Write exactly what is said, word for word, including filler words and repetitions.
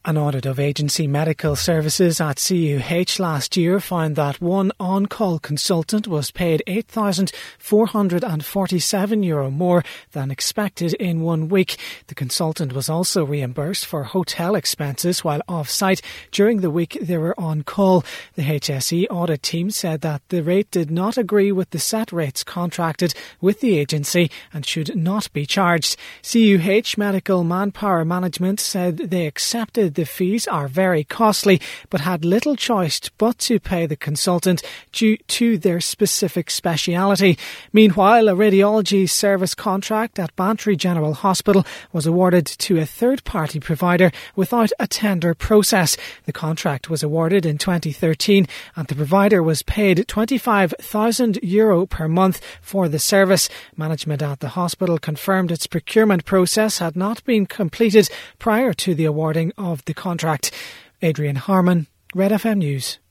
An audit of agency medical services at C U H last year found that one on-call consultant was paid eight thousand four hundred forty-seven euro more than expected in one week. The consultant was also reimbursed for hotel expenses while off-site during the week they were on call. The H S E audit team said that the rate did not agree with the set rates contracted with the agency and should not be charged. C U H Medical Manpower Management said they accepted the fees are very costly, but had little choice but to pay the consultant due to their specific speciality. Meanwhile, a radiology service contract at Bantry General Hospital was awarded to a third-party provider without a tender process. The contract was awarded in twenty thirteen and the provider was paid twenty-five thousand euro per month for the service. Management at the hospital confirmed its procurement process had not been completed prior to the awarding of the contract. Adrian Harmon, Red F M News.